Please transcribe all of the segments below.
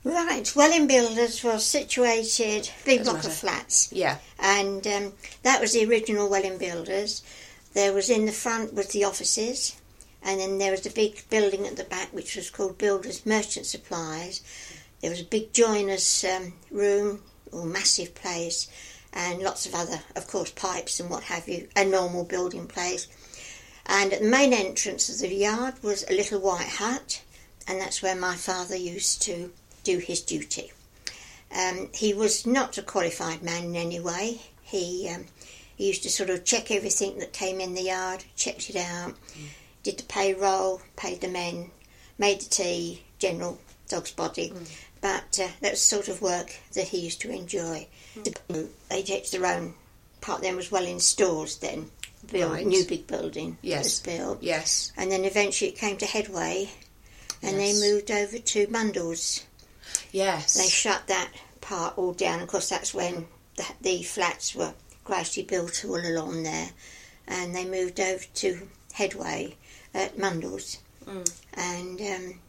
Right, Welling Builders was situated, big block of flats. Yeah. And that was the original Welling Builders. There was in the front was the offices, and then there was the big building at the back which was called Builders Merchant Supplies. There was a big joiner's room, or massive place, and lots of other, of course, pipes and what have you, a normal building place. And at the main entrance of the yard was a little white hut, and that's where my father used to do his duty. He was not a qualified man in any way. He used to sort of check everything that came in the yard, checked it out, did the payroll, paid the men, made the tea, general dog's body. But that was the sort of work that he used to enjoy. They had their own part. Then was Welling Stores then, new big building was built. Yes. And then eventually it came to Headway, and they moved over to Mundell's. Yes. They shut that part all down. Of course, that's when the flats were gradually built all along there, and they moved over to Headway at Mundell's. And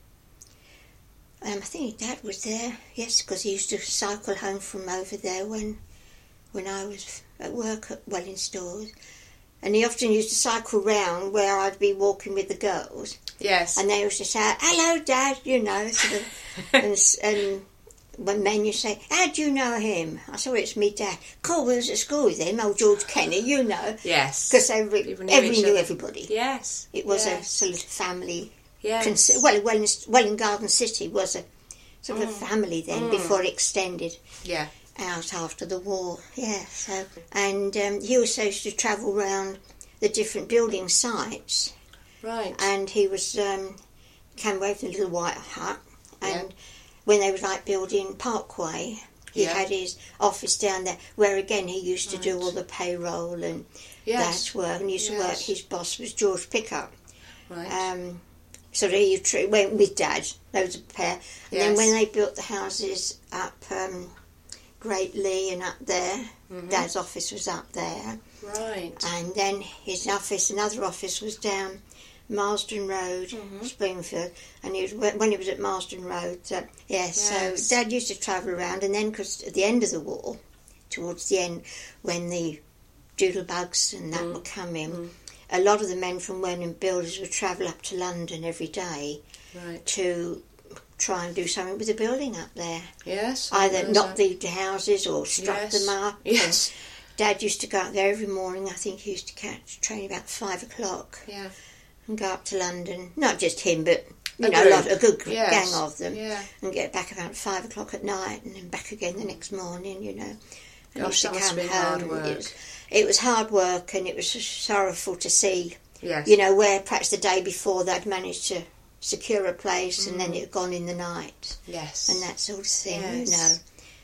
I think Dad was there, yes, because he used to cycle home from over there when I was at work at Welling Stores. And he often used to cycle round where I'd be walking with the girls. Yes. And they used to say, "Hello, Dad," sort of. and when men you say, "How do you know him?" I said, "Well, it's me, Dad." "Cool, we was at school with him, old George Kenny, Yes. Because everyone knew everybody. Yes. It was a sort of family. Yes. Welling Garden City was a sort of family then before it extended. Yeah. Out after the war, so and he also used to travel around the different building sites, right? And he was came away from the little white hut, and when they was like building Parkway, he had his office down there, where again he used to do all the payroll and that work, and he used to work. His boss was George Pickup, right? So he went with Dad. There was a pair, and then when they built the houses up. Great Lee and up there. Dad's office was up there. Right. And then his office, another office, was down Marsden Road, Springfield. And he was, when he was at Marsden Road, so Dad used to travel around. And then, because at the end of the war, towards the end, when the doodlebugs and that were coming, a lot of the men from Welling Builders would travel up to London every day to try and do something with the building up there. Yes. Either knock the houses or strut them up. Yes. And Dad used to go up there every morning. I think he used to catch a train about 5 o'clock. Yeah. And go up to London. Not just him, but a good gang of them. Yeah. And get back about 5 o'clock at night, and then back again the next morning. And Gosh, that must have been hard work. It was hard work, and it was sorrowful to see. Yes. Where perhaps the day before they'd managed to secure a place and then it had gone in the night. Yes. And that sort of thing, yes.